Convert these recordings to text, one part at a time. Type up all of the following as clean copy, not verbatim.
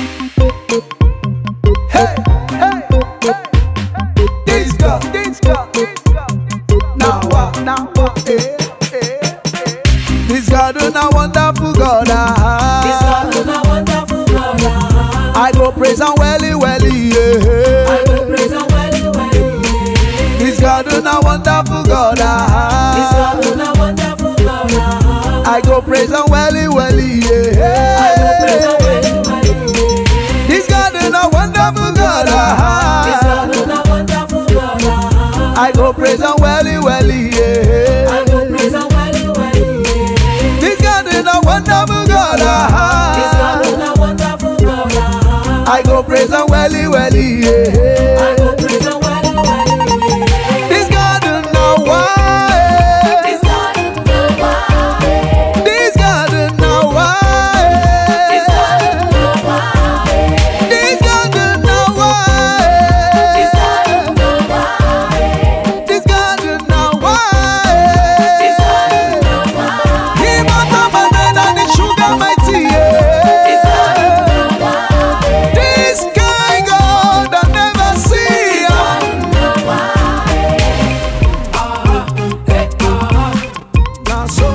Hey, hey, hey. This girl. Now what? Eh. This God is a wonderful God. This God is a wonderful God. I go praise and welly, yeah. I go praise and welly, yeah. This God is a wonderful God. This God is a wonderful God. I go praise and welly, yeah. I go praise and welly, yeah. This God is a wonderful God. This God is a wonderful God. I go praise and welly, yeah. I go praise and welly, yeah. This God is a wonderful God. This God is a wonderful God. I go praise and welly, yeah. I go praise and welly, yeah. This God is now why. This God is now why. This God is now why. This God is now why. This God is now why. This God is now why. This God is now why. This God is now why. He butter my bread and the sugar my tea. This God is now why. This kind God I never see. Now so.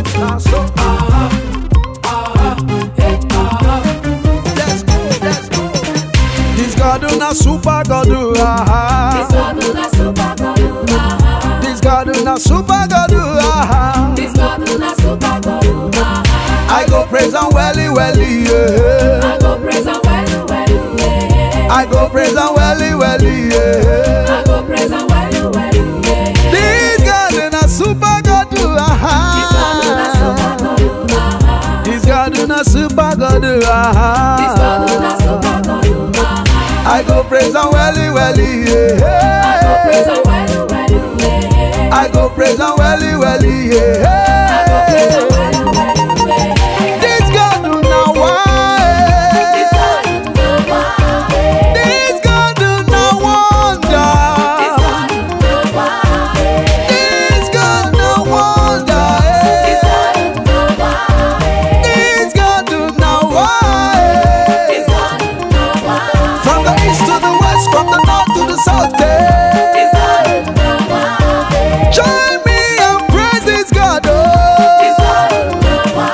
Let's go. This God is a super God. This God is a super God. This God is a super God. This God is a super God. I go praise and welly, yeah. I go praise and welly, yeah. I go praise and welly, yeah. I go praise and welly, yeah. This God is a super God. This God is a super God. This God is a super God. This God is a super God. I go praise and welly, yeah. I go praise and welly, yeah. I go praise and welly, yeah. I go praise and welly, yeah. This God do not why. This God is now why. This God do not wonder. This God is now why. This God no wonder. This God is now why. This God do not why. This God is now why. From the east to the west, from the north to the south. This God is now why. Join me and praise this God. This God is now why.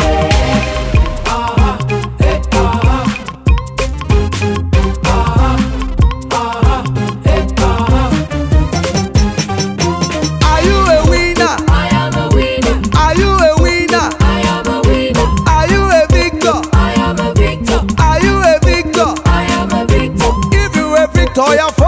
Are you a winner? I am a winner. Are you a winner? I am a winner. Are you a victor? I am a victor. Are you a victor? I am a victor. If you a victor, you're